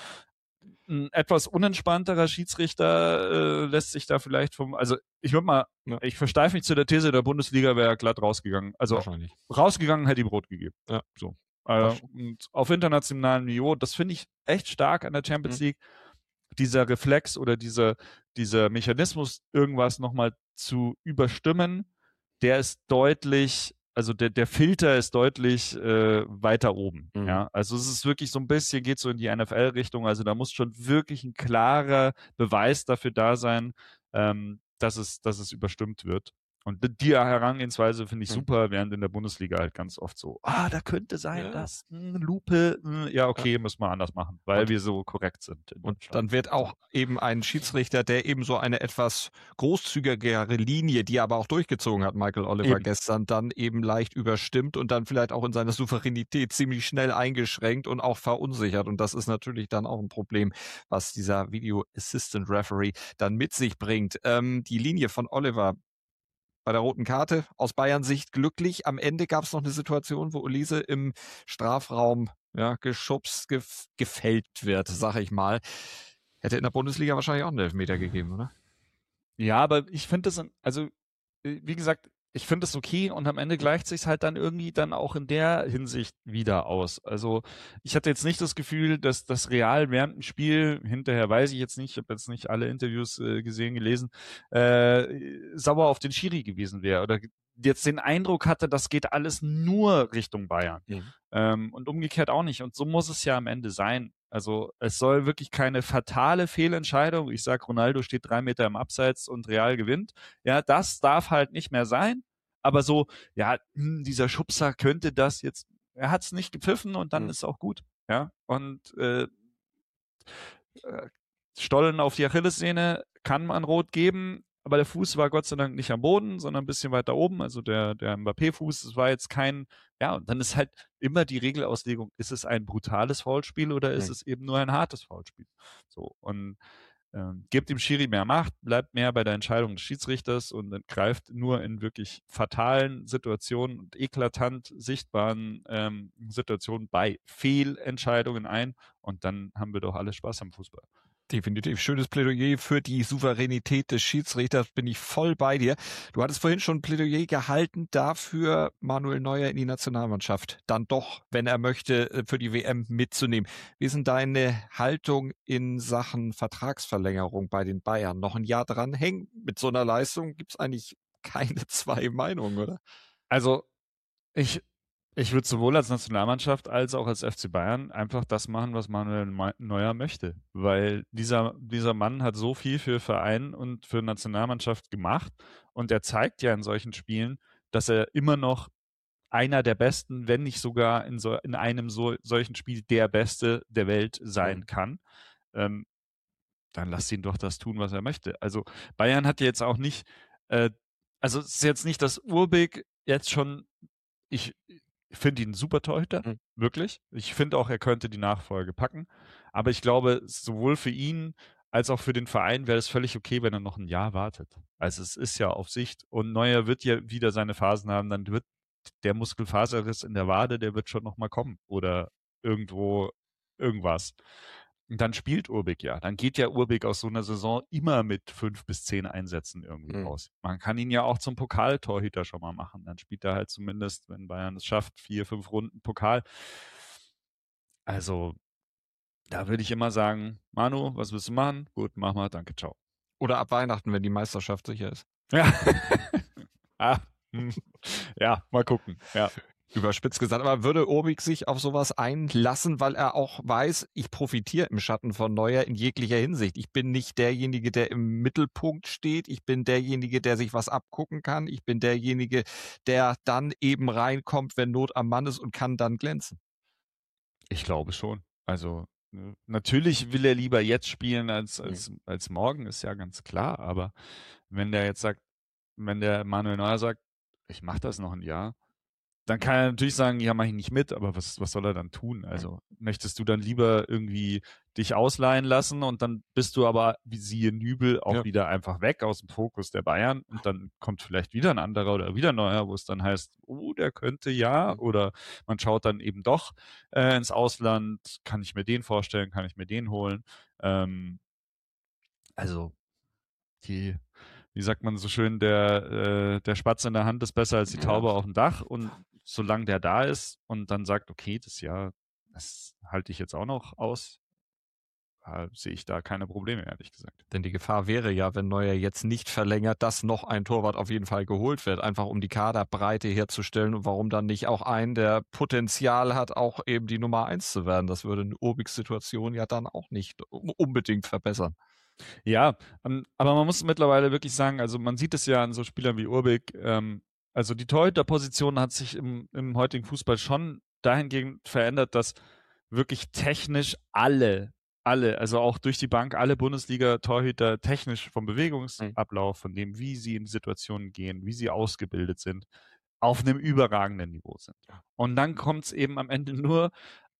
ein etwas unentspannterer Schiedsrichter äh, lässt sich da vielleicht vom, also ich würde mal, ja. ich versteife mich zu der These, der Bundesliga wäre glatt rausgegangen. Also wahrscheinlich. Rausgegangen hätte ihm Rot gegeben. Ja. So. Äh, und auf internationalem Niveau, das finde ich echt stark an der Champions mhm. League, dieser Reflex oder dieser, dieser Mechanismus, irgendwas nochmal zu überstimmen, der ist deutlich, also der, der Filter ist deutlich äh, weiter oben. Mhm. Ja? Also es ist wirklich so ein bisschen, geht so in die N F L-Richtung, also da muss schon wirklich ein klarer Beweis dafür da sein, ähm, dass es, dass es überstimmt wird. Und die Herangehensweise finde ich super, während in der Bundesliga halt ganz oft so, ah, da könnte sein, ja. dass mh, Lupe, mh, ja okay, ja. müssen wir anders machen, weil und, wir so korrekt sind. Und dann wird auch eben ein Schiedsrichter, der eben so eine etwas großzügigere Linie, die er aber auch durchgezogen hat, Michael Oliver eben. gestern, dann eben leicht überstimmt und dann vielleicht auch in seiner Souveränität ziemlich schnell eingeschränkt und auch verunsichert. Und das ist natürlich dann auch ein Problem, was dieser Video Assistant Referee dann mit sich bringt. Ähm, die Linie von Oliver bei der roten Karte aus Bayern-Sicht glücklich. Am Ende gab es noch eine Situation, wo Olise im Strafraum ja, geschubst, gef- gefällt wird, sag ich mal. Hätte in der Bundesliga wahrscheinlich auch einen Elfmeter gegeben, oder? Ja, aber ich finde das, also wie gesagt, ich finde es okay und am Ende gleicht sich halt dann irgendwie dann auch in der Hinsicht wieder aus. Also ich hatte jetzt nicht das Gefühl, dass das Real während dem Spiel, hinterher weiß ich jetzt nicht, ich habe jetzt nicht alle Interviews äh, gesehen, gelesen, äh, sauer auf den Schiri gewesen wäre oder jetzt den Eindruck hatte, das geht alles nur Richtung Bayern. Mhm. Ähm, und umgekehrt auch nicht. Und so muss es ja am Ende sein. Also es soll wirklich keine fatale Fehlentscheidung. Ich sag, Ronaldo steht drei Meter im Abseits und Real gewinnt. Ja, das darf halt nicht mehr sein. Aber so, ja, hm, dieser Schubser könnte das jetzt, er hat es nicht gepfiffen und dann mhm. ist es auch gut. Ja, und äh, äh, Stollen auf die Achillessehne kann man rot geben, aber der Fuß war Gott sei Dank nicht am Boden, sondern ein bisschen weiter oben. Also der, der Mbappé-Fuß, das war jetzt kein, ja, und dann ist halt immer die Regelauslegung, ist es ein brutales Foulspiel oder ist mhm. es eben nur ein hartes Foulspiel? So, und ähm, gibt dem Schiri mehr Macht, bleibt mehr bei der Entscheidung des Schiedsrichters und greift nur in wirklich fatalen Situationen und eklatant sichtbaren ähm, Situationen bei Fehlentscheidungen ein und dann haben wir doch alle Spaß am Fußball. Definitiv. Schönes Plädoyer für die Souveränität des Schiedsrichters, bin ich voll bei dir. Du hattest vorhin schon ein Plädoyer gehalten dafür, Manuel Neuer in die Nationalmannschaft dann doch, wenn er möchte, für die W M mitzunehmen. Wie ist denn deine Haltung in Sachen Vertragsverlängerung bei den Bayern? Noch ein Jahr dranhängen? Mit so einer Leistung gibt es eigentlich keine zwei Meinungen, oder? Also ich... Ich würde sowohl als Nationalmannschaft als auch als F C Bayern einfach das machen, was Manuel Neuer möchte. Weil dieser, dieser Mann hat so viel für Verein und für Nationalmannschaft gemacht und er zeigt ja in solchen Spielen, dass er immer noch einer der Besten, wenn nicht sogar in, so, in einem so, solchen Spiel der Beste der Welt sein kann. Ähm, dann lasst ihn doch das tun, was er möchte. Also Bayern hat jetzt auch nicht, äh, also es ist jetzt nicht, dass Urbik jetzt schon, ich ich finde ihn ein super Torhüter, Mhm. wirklich. Ich finde auch, er könnte die Nachfolge packen. Aber ich glaube, sowohl für ihn als auch für den Verein wäre es völlig okay, wenn er noch ein Jahr wartet. Also es ist ja auf Sicht. Und Neuer wird ja wieder seine Phasen haben. Dann wird der Muskelfaserriss in der Wade, der wird schon noch mal kommen. Oder irgendwo irgendwas. Und dann spielt Urbik ja. Dann geht ja Urbik aus so einer Saison immer mit fünf bis zehn Einsätzen irgendwie Mhm. raus. Man kann ihn ja auch zum Pokaltorhüter schon mal machen. Dann spielt er halt zumindest, wenn Bayern es schafft, vier, fünf Runden Pokal. Also, da würde ich immer sagen, Manu, was willst du machen? Gut, mach mal, danke, ciao. Oder ab Weihnachten, wenn die Meisterschaft sicher ist. Ja. ah, hm. Ja, mal gucken. Ja. Überspitzt gesagt, aber würde Urbik sich auf sowas einlassen, weil er auch weiß, ich profitiere im Schatten von Neuer in jeglicher Hinsicht. Ich bin nicht derjenige, der im Mittelpunkt steht. Ich bin derjenige, der sich was abgucken kann. Ich bin derjenige, der dann eben reinkommt, wenn Not am Mann ist und kann dann glänzen. Ich glaube schon. Also ne, natürlich will er lieber jetzt spielen als, als, als morgen, ist ja ganz klar. Aber wenn der jetzt sagt, wenn der Manuel Neuer sagt, ich mache das noch ein Jahr, dann kann er natürlich sagen, ja, mach ich nicht mit, aber was, was soll er dann tun? Also möchtest du dann lieber irgendwie dich ausleihen lassen und dann bist du aber, wie siehe Nübel, auch Ja. wieder einfach weg aus dem Fokus der Bayern und dann kommt vielleicht wieder ein anderer oder wieder ein neuer, wo es dann heißt, oh, der könnte ja, oder man schaut dann eben doch äh, ins Ausland, kann ich mir den vorstellen, kann ich mir den holen? Ähm, also die wie sagt man so schön, der, äh, der Spatz in der Hand ist besser als die Taube Ja. auf dem Dach. Und solange der da ist und dann sagt, okay, das Jahr, das halte ich jetzt auch noch aus, äh, sehe ich da keine Probleme, ehrlich gesagt. Denn die Gefahr wäre ja, wenn Neuer jetzt nicht verlängert, dass noch ein Torwart auf jeden Fall geholt wird, einfach um die Kaderbreite herzustellen und warum dann nicht auch ein, der Potenzial hat, auch eben die Nummer eins zu werden. Das würde eine Urbiks Situation ja dann auch nicht unbedingt verbessern. Ja, um, aber man muss mittlerweile wirklich sagen, also man sieht es ja an so Spielern wie Urbik, ähm, also die Torhüterposition hat sich im, im heutigen Fußball schon dahingehend verändert, dass wirklich technisch alle, alle, also auch durch die Bank, alle Bundesliga-Torhüter technisch vom Bewegungsablauf, von dem, wie sie in Situationen gehen, wie sie ausgebildet sind, auf einem überragenden Niveau sind. Und dann kommt es eben am Ende nur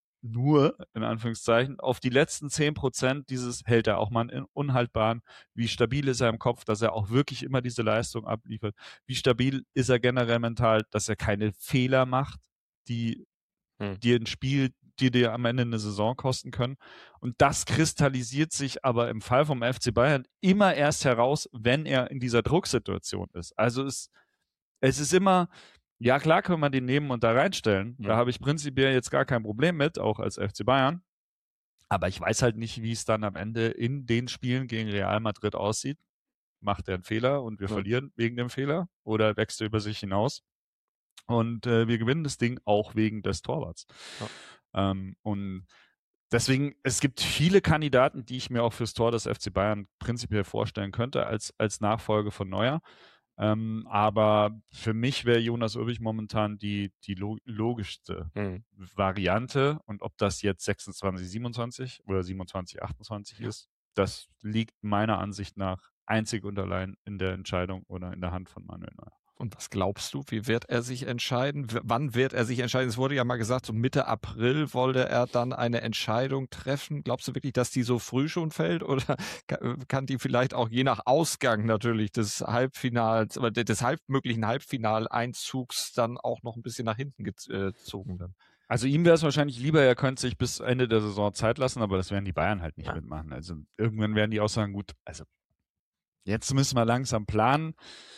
nur, in Anführungszeichen, auf die letzten zehn Prozent dieses hält er auch mal einen unhaltbaren, wie stabil ist er im Kopf, dass er auch wirklich immer diese Leistung abliefert, wie stabil ist er generell mental, dass er keine Fehler macht, die hm. dir ein Spiel, die dir am Ende eine Saison kosten können. Und das kristallisiert sich aber im Fall vom F C Bayern immer erst heraus, wenn er in dieser Drucksituation ist. Also es, es ist immer... Ja, klar können wir den nehmen und da reinstellen. Ja. Da habe ich prinzipiell jetzt gar kein Problem mit, auch als F C Bayern. Aber ich weiß halt nicht, wie es dann am Ende in den Spielen gegen Real Madrid aussieht. Macht er einen Fehler und wir ja. verlieren wegen dem Fehler oder wächst er über sich hinaus? Und äh, wir gewinnen das Ding auch wegen des Torwarts. Ja. Ähm, und deswegen, es gibt viele Kandidaten, die ich mir auch fürs Tor des F C Bayern prinzipiell vorstellen könnte als, als Nachfolge von Neuer. Ähm, aber für mich wäre Jonas Urbich momentan die, die log- logischste mhm. Variante. Und ob das jetzt sechsundzwanzig, siebenundzwanzig oder siebenundzwanzig, achtundzwanzig ja. ist, das liegt meiner Ansicht nach einzig und allein in der Entscheidung oder in der Hand von Manuel Neuer. Und was glaubst du, wie wird er sich entscheiden? W- wann wird er sich entscheiden? Es wurde ja mal gesagt, so Mitte April wollte er dann eine Entscheidung treffen. Glaubst du wirklich, dass die so früh schon fällt? Oder kann die vielleicht auch je nach Ausgang natürlich des Halbfinals, oder des halb, möglichen Halbfinaleinzugs dann auch noch ein bisschen nach hinten gezogen werden? Also ihm wäre es wahrscheinlich lieber, er könnte sich bis Ende der Saison Zeit lassen, aber das werden die Bayern halt nicht ja. mitmachen. Also irgendwann werden die auch sagen, gut, also jetzt müssen wir langsam planen.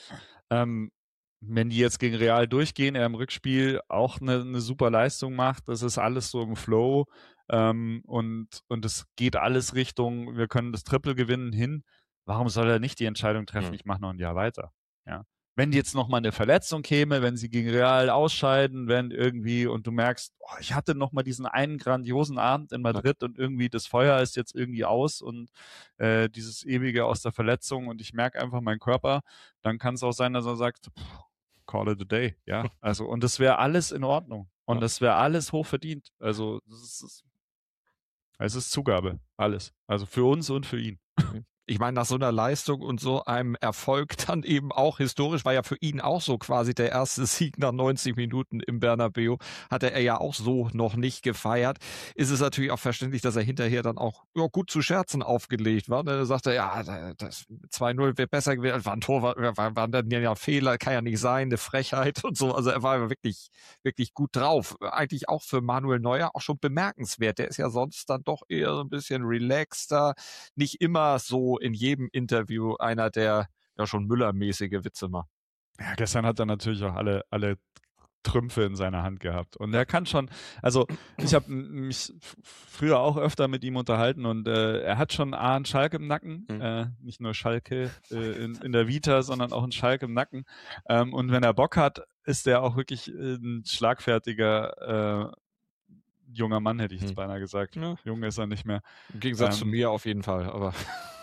Ähm, wenn die jetzt gegen Real durchgehen, er im Rückspiel auch eine, eine super Leistung macht, das ist alles so im Flow ähm, und, und es geht alles Richtung, wir können das Triple gewinnen hin. Warum soll er nicht die Entscheidung treffen, mhm. ich mache noch ein Jahr weiter? Ja. Wenn jetzt nochmal eine Verletzung käme, wenn sie gegen Real ausscheiden, wenn irgendwie und du merkst, oh, ich hatte nochmal diesen einen grandiosen Abend in Madrid ja. und irgendwie das Feuer ist jetzt irgendwie aus und äh, dieses ewige aus der Verletzung und ich merke einfach meinen Körper, dann kann es auch sein, dass er sagt, call it a day, ja, also und das wäre alles in Ordnung und ja. das wäre alles hochverdient, also das ist, es ist Zugabe, alles, also für uns und für ihn. Ich meine, nach so einer Leistung und so einem Erfolg dann eben auch historisch, war ja für ihn auch so quasi der erste Sieg nach neunzig Minuten im Bernabeu, hatte er ja auch so noch nicht gefeiert. Ist es natürlich auch verständlich, dass er hinterher dann auch ja, gut zu Scherzen aufgelegt war. Dann sagte er, ja, das zwei null wäre besser gewesen, war ein Tor, war, war, war dann ja Fehler, kann ja nicht sein, eine Frechheit und so. Also er war wirklich, wirklich gut drauf. Eigentlich auch für Manuel Neuer auch schon bemerkenswert. Der ist ja sonst dann doch eher so ein bisschen relaxter, nicht immer so in jedem Interview einer, der ja schon Müller-mäßige Witze macht. Ja, gestern hat er natürlich auch alle, alle Trümpfe in seiner Hand gehabt. Und er kann schon, also ich habe mich früher auch öfter mit ihm unterhalten und äh, er hat schon A, einen Schalk im Nacken, mhm. äh, nicht nur Schalke äh, in, in der Vita, sondern auch einen Schalk im Nacken. Ähm, und wenn er Bock hat, ist er auch wirklich ein schlagfertiger äh, junger Mann, hätte ich jetzt mhm. beinahe gesagt. Ja. Jung ist er nicht mehr. Im Gegensatz ähm, zu mir auf jeden Fall, aber...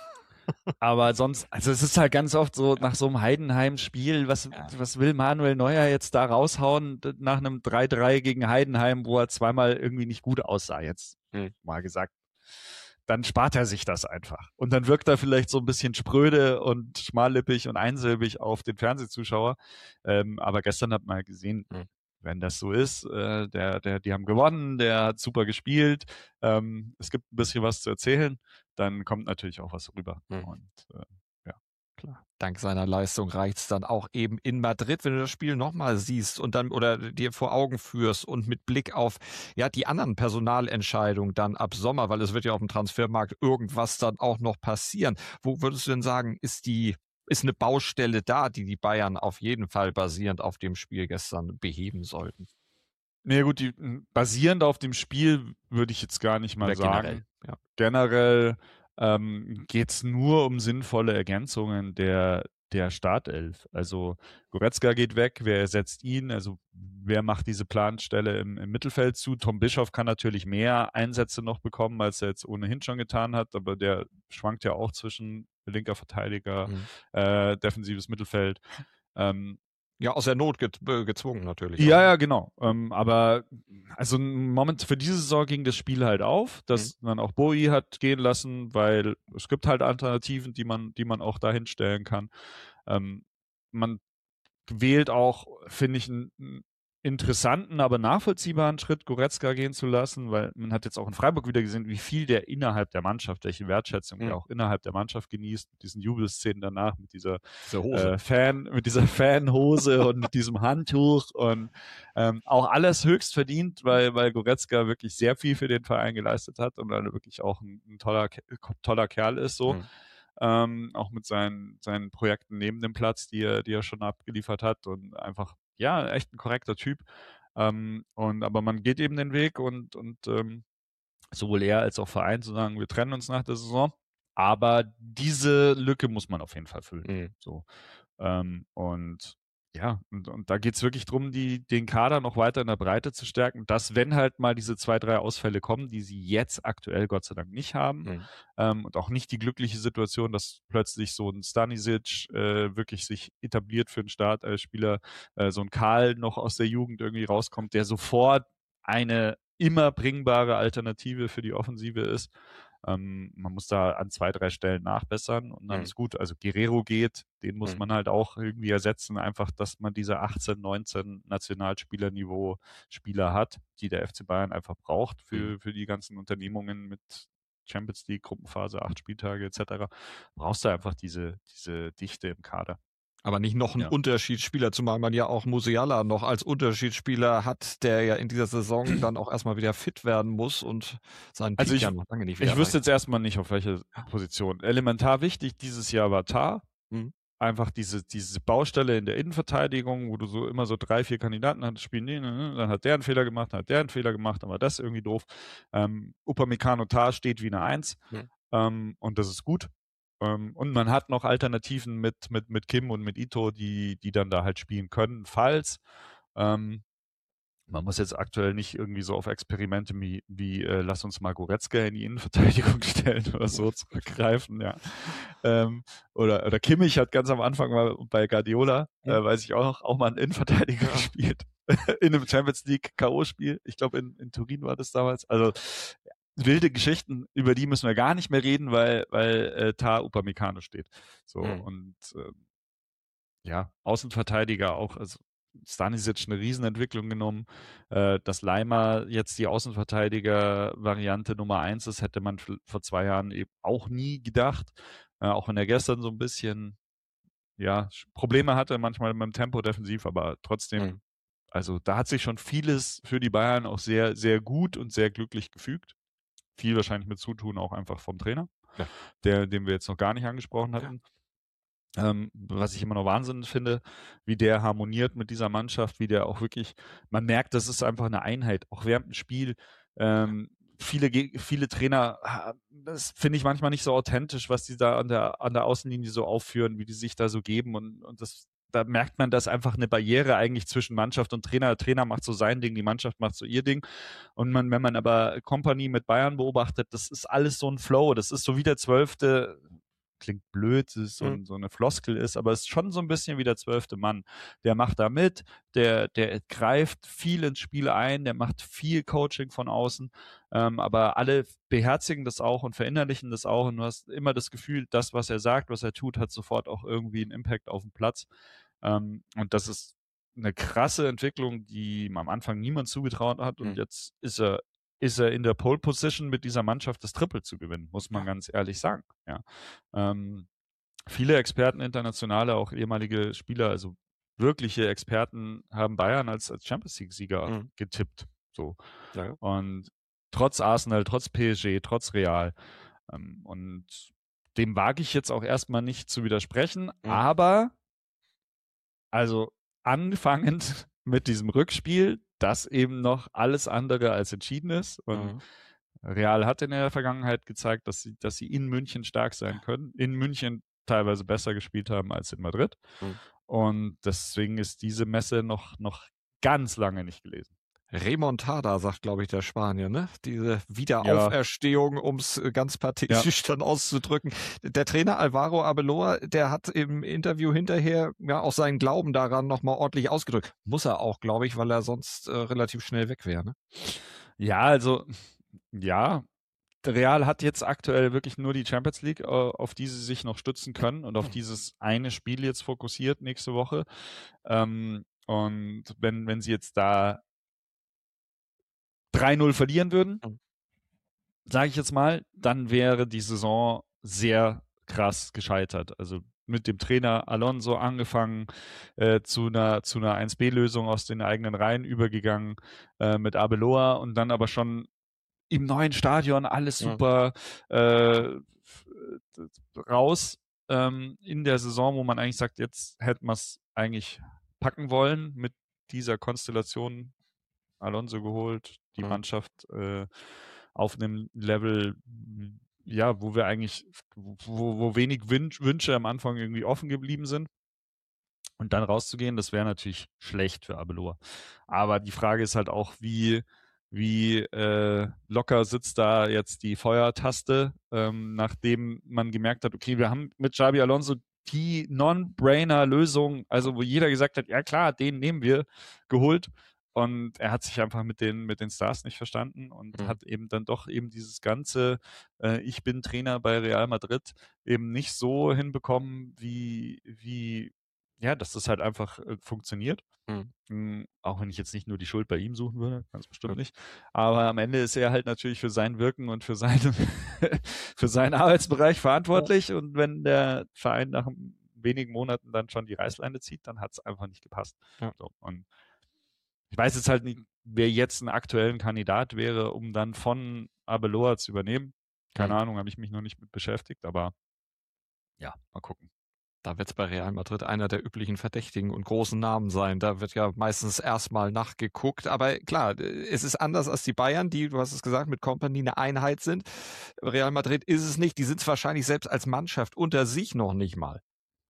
Aber sonst, also es ist halt ganz oft so, nach so einem Heidenheim-Spiel, was, ja. was will Manuel Neuer jetzt da raushauen nach einem drei drei gegen Heidenheim, wo er zweimal irgendwie nicht gut aussah, jetzt mhm. mal gesagt. Dann spart er sich das einfach. Und dann wirkt er vielleicht so ein bisschen spröde und schmallippig und einsilbig auf den Fernsehzuschauer. Ähm, aber gestern hat man halt gesehen, mhm. wenn das so ist, äh, der, der, die haben gewonnen, der hat super gespielt, ähm, es gibt ein bisschen was zu erzählen, dann kommt natürlich auch was rüber. Mhm. Und äh, ja, klar. Dank seiner Leistung reicht's dann auch eben in Madrid, wenn du das Spiel nochmal siehst und dann oder dir vor Augen führst und mit Blick auf ja die anderen Personalentscheidungen dann ab Sommer, weil es wird ja auf dem Transfermarkt irgendwas dann auch noch passieren. Wo würdest du denn sagen, ist die ist eine Baustelle da, die die Bayern auf jeden Fall basierend auf dem Spiel gestern beheben sollten? Nee, gut, die, basierend auf dem Spiel würde ich jetzt gar nicht mal Oder sagen. Generell, ja. generell ähm, geht es nur um sinnvolle Ergänzungen der, der Startelf. Also Goretzka geht weg, wer ersetzt ihn? Also wer macht diese Planstelle im, im Mittelfeld zu? Tom Bischoff kann natürlich mehr Einsätze noch bekommen, als er jetzt ohnehin schon getan hat, aber der schwankt ja auch zwischen linker Verteidiger, mhm. äh, defensives Mittelfeld. Ähm, ja, aus der Not ge- gezwungen natürlich. Ja, auch. ja, genau. Ähm, aber also im Moment für diese Saison ging das Spiel halt auf, dass mhm. man auch Bowie hat gehen lassen, weil es gibt halt Alternativen, die man, die man auch dahin stellen kann. Ähm, man wählt auch, finde ich, einen interessanten, aber nachvollziehbaren Schritt, Goretzka gehen zu lassen, weil man hat jetzt auch in Freiburg wieder gesehen, wie viel der innerhalb der Mannschaft, welche Wertschätzung mhm. der auch innerhalb der Mannschaft genießt, mit diesen Jubelszenen danach, mit dieser äh, Fan, mit dieser Fanhose und mit diesem Handtuch und ähm, auch alles höchst verdient, weil, weil Goretzka wirklich sehr viel für den Verein geleistet hat und weil er wirklich auch ein, ein toller, toller Kerl ist, so. Mhm. Ähm, auch mit seinen, seinen Projekten neben dem Platz, die er, die er schon abgeliefert hat und einfach ja, echt ein korrekter Typ. Ähm, und, aber man geht eben den Weg und, und ähm, sowohl er als auch Verein zu sagen, wir trennen uns nach der Saison. Aber diese Lücke muss man auf jeden Fall füllen. Mhm. So. Ähm, und ja, und, und da geht es wirklich darum, die, den Kader noch weiter in der Breite zu stärken, dass wenn halt mal diese zwei, drei Ausfälle kommen, die sie jetzt aktuell Gott sei Dank nicht haben mhm. ähm, und auch nicht die glückliche Situation, dass plötzlich so ein Stanisic äh, wirklich sich etabliert für einen Startspieler, äh, so ein Karl noch aus der Jugend irgendwie rauskommt, der sofort eine immer bringbare Alternative für die Offensive ist. Ähm, man muss da an zwei, drei Stellen nachbessern und dann mhm. ist gut. Also Guerrero geht, den muss mhm. man halt auch irgendwie ersetzen, einfach, dass man diese achtzehn, neunzehn Nationalspielerniveau Spieler hat, die der F C Bayern einfach braucht für, mhm. für die ganzen Unternehmungen mit Champions League, Gruppenphase, acht Spieltage et cetera. Brauchst du einfach diese, diese Dichte im Kader. Aber nicht noch ein ja. Unterschiedsspieler, zumal man ja auch Musiala noch als Unterschiedsspieler hat, der ja in dieser Saison dann auch erstmal wieder fit werden muss und seinen Peak also ich, ja noch lange nicht wieder Ich wüsste jetzt erstmal nicht, auf welche Position. Elementar wichtig dieses Jahr war Tah. Mhm. Einfach diese, diese Baustelle in der Innenverteidigung, wo du so immer so drei, vier Kandidaten hattest, spielen die, dann hat der einen Fehler gemacht, dann hat der einen Fehler gemacht, dann war das irgendwie doof. Ähm, Upamecano Tah steht wie eine Eins mhm. ähm, und das ist gut. Um, und man hat noch Alternativen mit, mit, mit Kim und mit Ito, die, die dann da halt spielen können, falls. Ähm, man muss jetzt aktuell nicht irgendwie so auf Experimente wie, wie äh, lass uns mal Goretzka in die Innenverteidigung stellen oder so zurückgreifen, ja. Ähm, oder, oder Kimmich hat ganz am Anfang mal bei Guardiola, ja. äh, weiß ich auch, auch mal einen Innenverteidiger ja. gespielt. In einem Champions League K O-Spiel. Ich glaube, in, in Turin war das damals. Also, wilde Geschichten, über die müssen wir gar nicht mehr reden, weil, weil äh, Tah Upamecano steht. So, mhm. und äh, ja, Außenverteidiger auch, also Stanisic eine Riesenentwicklung genommen. Äh, dass Laimer jetzt die Außenverteidiger-Variante Nummer eins ist, hätte man vor zwei Jahren eben auch nie gedacht. Äh, auch wenn er gestern so ein bisschen ja, Probleme hatte, manchmal mit dem Tempo defensiv, aber trotzdem, mhm. also da hat sich schon vieles für die Bayern auch sehr, sehr gut und sehr glücklich gefügt. Viel wahrscheinlich mit Zutun auch einfach vom Trainer, ja. der, den wir jetzt noch gar nicht angesprochen hatten. Ja. Ähm, was ich immer noch Wahnsinn finde, wie der harmoniert mit dieser Mannschaft, wie der auch wirklich, man merkt, das ist einfach eine Einheit, auch während dem Spiel. Ähm, viele, viele Trainer, das finde ich manchmal nicht so authentisch, was die da an der, an der Außenlinie so aufführen, wie die sich da so geben und, und das, da merkt man, dass einfach eine Barriere eigentlich zwischen Mannschaft und Trainer. Der Trainer macht so sein Ding, die Mannschaft macht so ihr Ding. Und man, wenn man aber Kompanie mit Bayern beobachtet, das ist alles so ein Flow, das ist so wie der zwölfte klingt blöd, ist so, mhm. so eine Floskel ist, aber es ist schon so ein bisschen wie der zwölfte Mann. Der macht da mit, der, der greift viel ins Spiel ein, der macht viel Coaching von außen, ähm, aber alle beherzigen das auch und verinnerlichen das auch und du hast immer das Gefühl, das, was er sagt, was er tut, hat sofort auch irgendwie einen Impact auf den Platz. Ähm, und das ist eine krasse Entwicklung, die ihm am Anfang niemand zugetraut hat und mhm. jetzt ist er ist er in der Pole Position mit dieser Mannschaft das Triple zu gewinnen, muss man ganz ehrlich sagen. Ja. Ähm, viele Experten, internationale, auch ehemalige Spieler, also wirkliche Experten, haben Bayern als, als Champions League-Sieger mhm. getippt. So. Ja. Und trotz Arsenal, trotz P S G, trotz Real. Ähm, und dem wage ich jetzt auch erstmal nicht zu widersprechen, mhm. aber also anfangend mit diesem Rückspiel, das eben noch alles andere als entschieden ist. Und mhm. Real hat in der Vergangenheit gezeigt, dass sie, dass sie in München stark sein können. In München teilweise besser gespielt haben als in Madrid. Mhm. Und deswegen ist diese Messe noch, noch ganz lange nicht gelesen. Remontada, sagt, glaube ich, der Spanier, ne? Diese Wiederauferstehung, ja. um es ganz pathetisch ja. dann auszudrücken. Der Trainer Alvaro Arbeloa, der hat im Interview hinterher ja auch seinen Glauben daran nochmal ordentlich ausgedrückt. Muss er auch, glaube ich, weil er sonst äh, relativ schnell weg wäre, ne? Ja, also, ja. Real hat jetzt aktuell wirklich nur die Champions League, auf die sie sich noch stützen können und auf dieses eine Spiel jetzt fokussiert nächste Woche. Ähm, und wenn, wenn sie jetzt da drei null verlieren würden, sage ich jetzt mal, dann wäre die Saison sehr krass gescheitert. Also mit dem Trainer Alonso angefangen, äh, zu einer zu einer eins B Lösung aus den eigenen Reihen übergegangen, äh, mit Arbeloa und dann aber schon im neuen Stadion alles super ja. äh, raus ähm, in der Saison, wo man eigentlich sagt, jetzt hätte man es eigentlich packen wollen mit dieser Konstellation. Alonso geholt, die mhm. Mannschaft äh, auf einem Level, ja, wo wir eigentlich, wo, wo wenig Wünsch, Wünsche am Anfang irgendwie offen geblieben sind. Und dann rauszugehen, das wäre natürlich schlecht für Arbeloa. Aber die Frage ist halt auch, wie, wie äh, locker sitzt da jetzt die Feuertaste, ähm, nachdem man gemerkt hat, okay, wir haben mit Xabi Alonso die Non-Brainer-Lösung, also wo jeder gesagt hat, ja klar, den nehmen wir, geholt. Und er hat sich einfach mit den, mit den Stars nicht verstanden und mhm. hat eben dann doch eben dieses ganze, äh, ich bin Trainer bei Real Madrid, eben nicht so hinbekommen, wie, wie ja, dass das halt einfach äh, funktioniert. Mhm. Mhm, auch wenn ich jetzt nicht nur die Schuld bei ihm suchen würde, ganz bestimmt mhm. nicht. Aber am Ende ist er halt natürlich für sein Wirken und für, seine für seinen Arbeitsbereich verantwortlich. Ja. Und wenn der Verein nach wenigen Monaten dann schon die Reißleine zieht, dann hat es einfach nicht gepasst. Ja. So, und ich weiß jetzt halt nicht, wer jetzt ein aktuellen Kandidat wäre, um dann von Arbeloa zu übernehmen. Keine mhm. Ahnung, habe ich mich noch nicht mit beschäftigt, aber ja, mal gucken. Da wird es bei Real Madrid einer der üblichen Verdächtigen und großen Namen sein. Da wird ja meistens erstmal nachgeguckt. Aber klar, es ist anders als die Bayern, die, du hast es gesagt, mit Kompanie eine Einheit sind. Real Madrid ist es nicht. Die sind es wahrscheinlich selbst als Mannschaft unter sich noch nicht mal.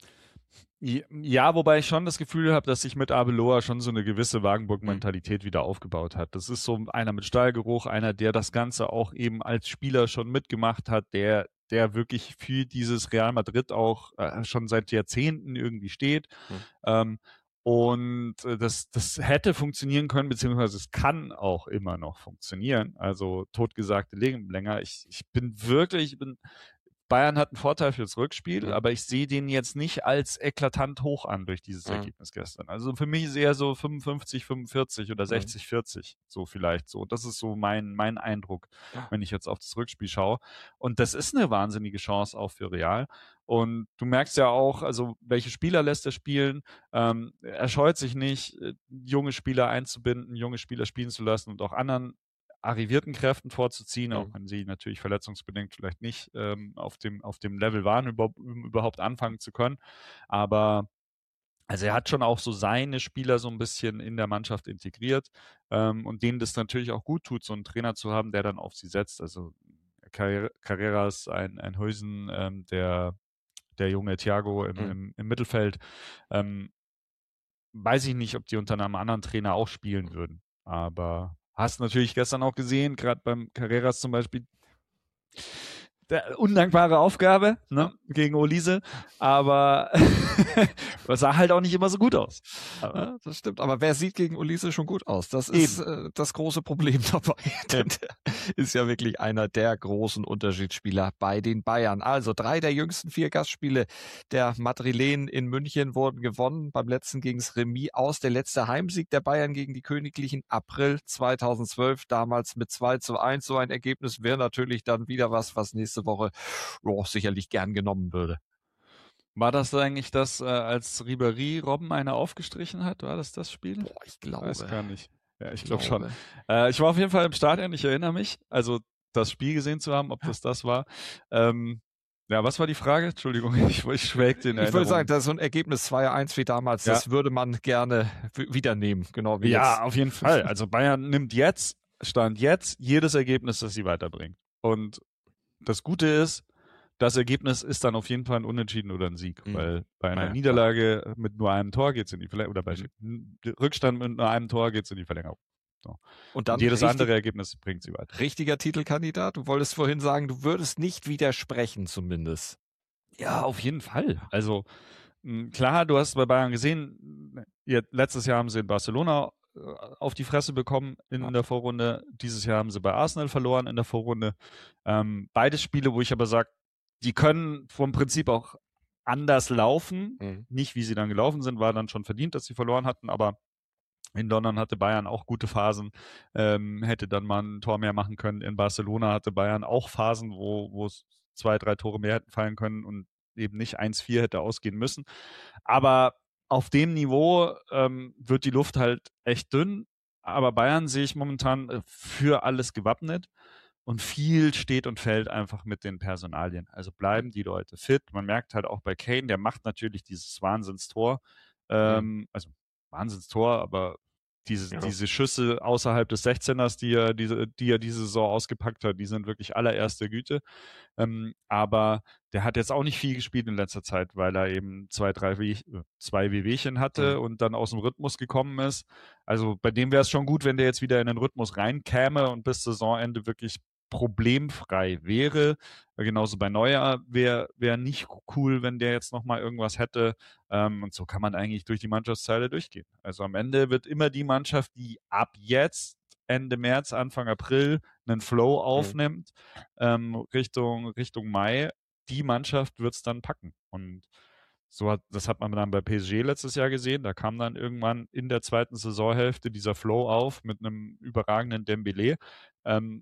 Ja, wobei ich schon das Gefühl habe, dass sich mit Arbeloa schon so eine gewisse Wagenburg-Mentalität mhm. wieder aufgebaut hat. Das ist so einer mit Stallgeruch, einer, der das Ganze auch eben als Spieler schon mitgemacht hat, der, der wirklich für dieses Real Madrid auch äh, schon seit Jahrzehnten irgendwie steht. Mhm. Ähm, Und das, das hätte funktionieren können, beziehungsweise es kann auch immer noch funktionieren. Also totgesagte Leben länger. Ich, ich bin wirklich, ich bin, Bayern hat einen Vorteil fürs Rückspiel, mhm. aber ich sehe den jetzt nicht als eklatant hoch an durch dieses mhm. Ergebnis gestern. Also für mich ist eher so fünfundfünfzig, fünfundvierzig oder sechzig, vierzig, so vielleicht so. Das ist so mein, mein Eindruck, ja. wenn ich jetzt auf das Rückspiel schaue. Und das ist eine wahnsinnige Chance auch für Real. Und du merkst ja auch, also welche Spieler lässt er spielen. Ähm, er scheut sich nicht, junge Spieler einzubinden, junge Spieler spielen zu lassen und auch anderen arrivierten Kräften vorzuziehen, mhm. auch wenn sie natürlich verletzungsbedingt vielleicht nicht ähm, auf dem, auf dem Level waren, über, um überhaupt anfangen zu können. Aber also er hat schon auch so seine Spieler so ein bisschen in der Mannschaft integriert ähm, und denen das natürlich auch gut tut, so einen Trainer zu haben, der dann auf sie setzt. Also Carreras, ein, ein Hülsen, ähm, der der junge Thiago im, mhm. im, im Mittelfeld. Ähm, weiß ich nicht, ob die unter einem anderen Trainer auch spielen würden. Aber hast natürlich gestern auch gesehen, gerade beim Carreras zum Beispiel, der undankbare Aufgabe ne, gegen Olise, aber das sah halt auch nicht immer so gut aus. Ja, das stimmt, aber wer sieht gegen Olise schon gut aus? Das ist äh, das große Problem dabei. Ja. Der ist ja wirklich einer der großen Unterschiedsspieler bei den Bayern. Also drei der jüngsten vier Gastspiele der Madrilenen in München wurden gewonnen. Beim letzten ging es Remis aus. Der letzte Heimsieg der Bayern gegen die Königlichen April zweitausendzwölf, damals mit zwei zu eins. So ein Ergebnis wäre natürlich dann wieder was, was nächste Woche oh, sicherlich gern genommen würde. War das eigentlich das, äh, als Ribéry Robben eine aufgestrichen hat? War das das Spiel? Boah, ich glaube. Weiß gar nicht. Ja, ich glaube schon. Äh, ich war auf jeden Fall im Stadion, ich erinnere mich, also das Spiel gesehen zu haben, ob das das war. Ähm, ja, was war die Frage? Entschuldigung, ich, ich schwelgte in Erinnerung. Ich würde sagen, das ist so ein Ergebnis zwei zu eins wie damals, ja. Das würde man gerne w- wieder nehmen. Genau wie ja, jetzt. Auf jeden Fall. Also Bayern nimmt jetzt, Stand jetzt, jedes Ergebnis, das sie weiterbringt. Und das Gute ist, das Ergebnis ist dann auf jeden Fall ein Unentschieden oder ein Sieg, mhm. weil bei einer ja, Niederlage klar. mit nur einem Tor geht es in die Verlängerung, oder bei mhm. Rückstand mit nur einem Tor geht es in die Verlängerung. So. Und, dann Und jedes richtig, andere Ergebnis bringt sie weiter. Richtiger Titelkandidat? Du wolltest vorhin sagen, du würdest nicht widersprechen zumindest. Ja, auf jeden Fall. Also klar, du hast bei Bayern gesehen, letztes Jahr haben sie in Barcelona auf die Fresse bekommen in ja. der Vorrunde. Dieses Jahr haben sie bei Arsenal verloren in der Vorrunde. Ähm, beides Spiele, wo ich aber sage, die können vom Prinzip auch anders laufen. Mhm. Nicht, wie sie dann gelaufen sind, war dann schon verdient, dass sie verloren hatten, aber in London hatte Bayern auch gute Phasen, ähm, hätte dann mal ein Tor mehr machen können. In Barcelona hatte Bayern auch Phasen, wo, wo es zwei, drei Tore mehr hätten fallen können und eben nicht eins vier hätte ausgehen müssen. Aber auf dem Niveau ähm, wird die Luft halt echt dünn, aber Bayern sehe ich momentan für alles gewappnet und viel steht und fällt einfach mit den Personalien. Also bleiben die Leute fit. Man merkt halt auch bei Kane, der macht natürlich dieses Wahnsinnstor, ähm, mhm. also Wahnsinnstor, aber diese, ja. diese Schüsse außerhalb des sechzehners, die er diese, die er diese Saison ausgepackt hat, die sind wirklich allererste Güte. Ähm, aber der hat jetzt auch nicht viel gespielt in letzter Zeit, weil er eben zwei, drei We- zwei Wehwehchen hatte mhm. und dann aus dem Rhythmus gekommen ist. Also bei dem wäre es schon gut, wenn der jetzt wieder in den Rhythmus reinkäme und bis Saisonende wirklich problemfrei wäre. Genauso bei Neuer wäre wär nicht cool, wenn der jetzt nochmal irgendwas hätte. Ähm, und so kann man eigentlich durch die Mannschaftsteile durchgehen. Also am Ende wird immer die Mannschaft, die ab jetzt Ende März, Anfang April einen Flow aufnimmt, mhm. ähm, Richtung, Richtung Mai, die Mannschaft wird es dann packen. Und so hat, das hat man dann bei P S G letztes Jahr gesehen. Da kam dann irgendwann in der zweiten Saisonhälfte dieser Flow auf mit einem überragenden Dembélé. Ähm,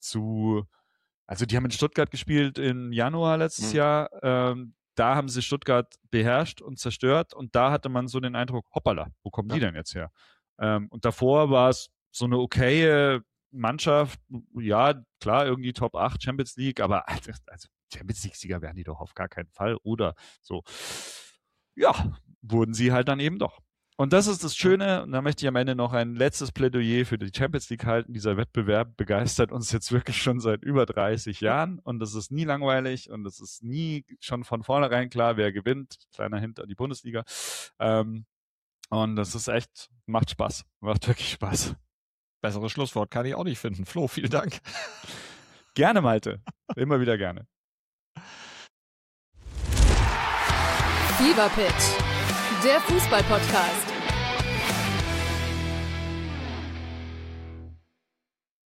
zu, also die haben in Stuttgart gespielt im Januar letztes mhm. Jahr. Ähm, da haben sie Stuttgart beherrscht und zerstört und da hatte man so den Eindruck, hoppala, wo kommen ja. die denn jetzt her? Ähm, und davor war es so eine okaye Mannschaft, ja, klar, irgendwie Top acht Champions League, aber also Champions League-Sieger werden die doch auf gar keinen Fall, oder so. Ja, wurden sie halt dann eben doch. Und das ist das Schöne, und da möchte ich am Ende noch ein letztes Plädoyer für die Champions League halten. Dieser Wettbewerb begeistert uns jetzt wirklich schon seit über dreißig Jahren und es ist nie langweilig und es ist nie schon von vornherein klar, wer gewinnt. Kleiner Hint an die Bundesliga. Ähm, und das ist echt, macht Spaß, macht wirklich Spaß. Besseres Schlusswort kann ich auch nicht finden. Flo, vielen Dank. Gerne, Malte. Immer wieder gerne. Fever Pitch, der Fußball-Podcast.